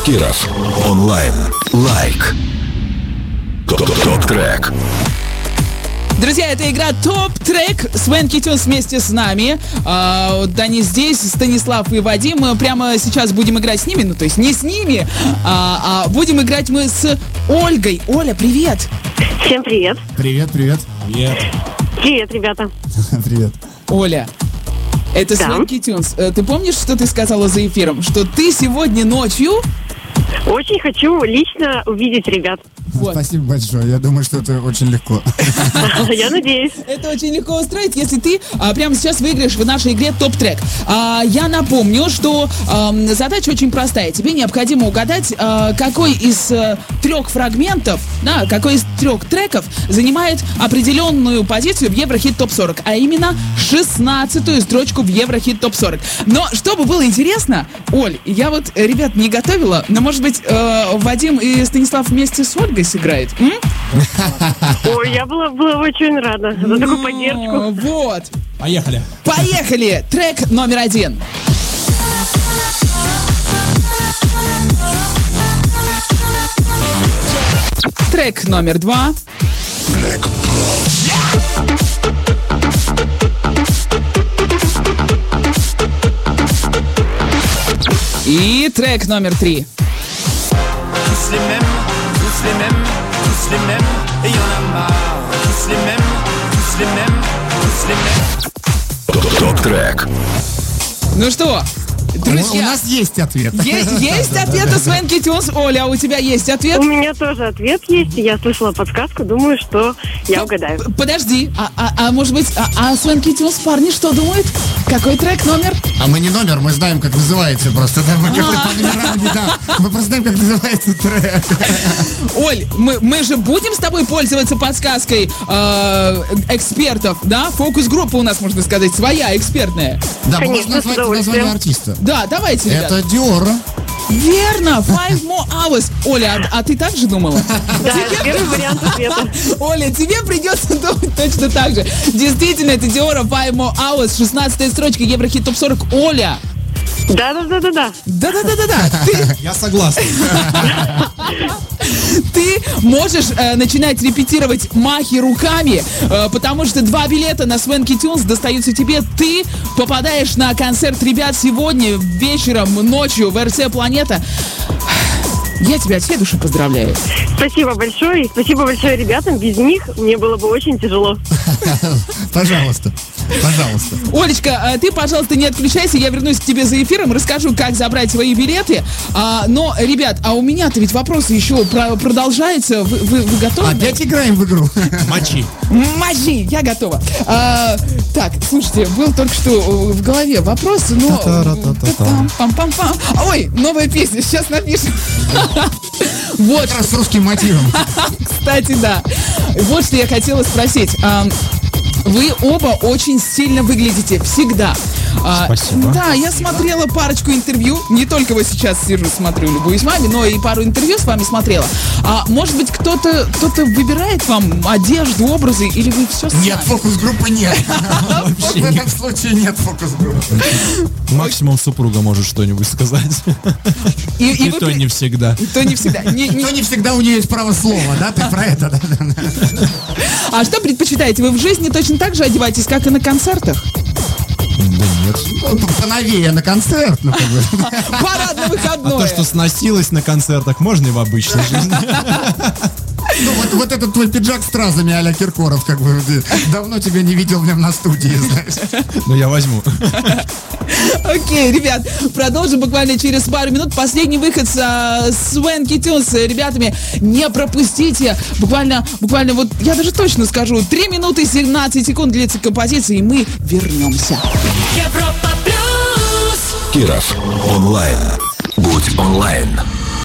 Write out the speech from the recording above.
Киров. Онлайн. Лайк. Топ-трек. Друзья, это игра ТОП-трек. Свенки Тюнс вместе с нами. Вот они здесь, Станислав и Вадим. Мы прямо сейчас будем играть с ними. Ну, то есть не с ними, а будем играть мы с Ольгой. Оля, привет. Всем привет. Привет. Привет, ребята. Привет. Оля, это Да. Свенки Тюнс. Ты помнишь, что ты сказала за эфиром? Что ты сегодня ночью... Очень хочу лично увидеть ребят. Вот. Спасибо большое. Я думаю, что это очень легко. Я надеюсь. Это очень легко устроить, если ты прямо сейчас выиграешь в нашей игре ТОП-трек. Я напомню, что задача очень простая. Тебе необходимо угадать, какой из трех фрагментов, да, какой из трех треков занимает определенную позицию в Еврохит ТОП-40, а именно 16-ю строчку в Еврохит ТОП-40. Но чтобы было интересно, Оль, я вот, ребят, не готовила, но, может быть, Вадим и Станислав вместе с Ольгой сыграет? Ой, я была очень рада за такую поддержку. Вот. Поехали. Поехали! Трек номер 1. Трек номер 2. И трек номер 3. Топ-трек. Ну что, У друзья, нас есть ответ. есть ответ у Свенки Тюнс. Оля, а у тебя есть ответ? У меня тоже ответ есть. Я слышала подсказку, думаю, что я угадаю. Подожди, может быть, Свенки Тюнс парни что думают? Какой трек, номер? А мы не номер, мы знаем, как называется просто. Да, мы как-то по номерам не дам. Мы просто знаем, как называется трек. Оль, мы же будем с тобой пользоваться подсказкой экспертов, да? Фокус-группа у нас, можно сказать, своя, экспертная. Да, мы Конечно, можем с назвать удовольствием. название артиста. Да, давайте, ребят. Это Диора. Верно, Five More Hours. Оля, а ты так же думала? Да, первый вариант ответа. Оля, тебе придется думать точно так же. Действительно, это Диора Five More Hours, 16-я строчка Еврохит ТОП-40. Оля! Да. Да. Я согласен. Ты можешь начинать репетировать махи руками, потому что 2 билета на Свенки Тюнс достаются тебе. Ты попадаешь на концерт ребят сегодня вечером, ночью в РЦ «Планета». Я тебя от всей души поздравляю. Спасибо большое. И спасибо большое ребятам. Без них мне было бы очень тяжело. Пожалуйста. Олечка, ты, пожалуйста, не отключайся, я вернусь к тебе за эфиром, расскажу, как забрать свои билеты. Но, ребят, у меня-то ведь вопросы еще продолжаются. Вы готовы? Опять играем в игру. Мажи, я готова. Так, слушайте, был только что в голове вопрос, но... Пам-пам-пам. Ой, новая песня, сейчас напишем. Вот, Как раз с русским мотивом. кстати, да. Вот что я хотела спросить. Вы оба очень стильно выглядите всегда. Спасибо. Да, я смотрела парочку интервью. Не только вот сейчас сижу, смотрю, любуюсь вами, но и пару интервью с вами смотрела. Может быть, кто-то выбирает вам одежду, образы, или вы все сами? Нет, фокус-группы нет. В этом случае нет фокус-группы. Максимум супруга может что-нибудь сказать. И вы то не всегда. И то не всегда. Но не всегда у нее есть право слова, да? Ты про это, да? А что предпочитаете? Вы в жизни точно так же одеваетесь, как и на концертах? Да нет. Поновее на концерт, ну, как бы. Парадно-выходное. А то, что сносилось на концертах, можно и в обычной жизни. Ну, вот этот твой пиджак с стразами а-ля Киркоров, как бы, давно тебя не видел в нем на студии, знаешь. Ну, я возьму. Окей, ребят, продолжим буквально через пару минут. Последний выход с Свенки Тюнс с ребятами. Не пропустите. Буквально вот, я даже точно скажу, 3 минуты 17 секунд длится композиция, и мы вернемся. Киров. Онлайн. Будь онлайн.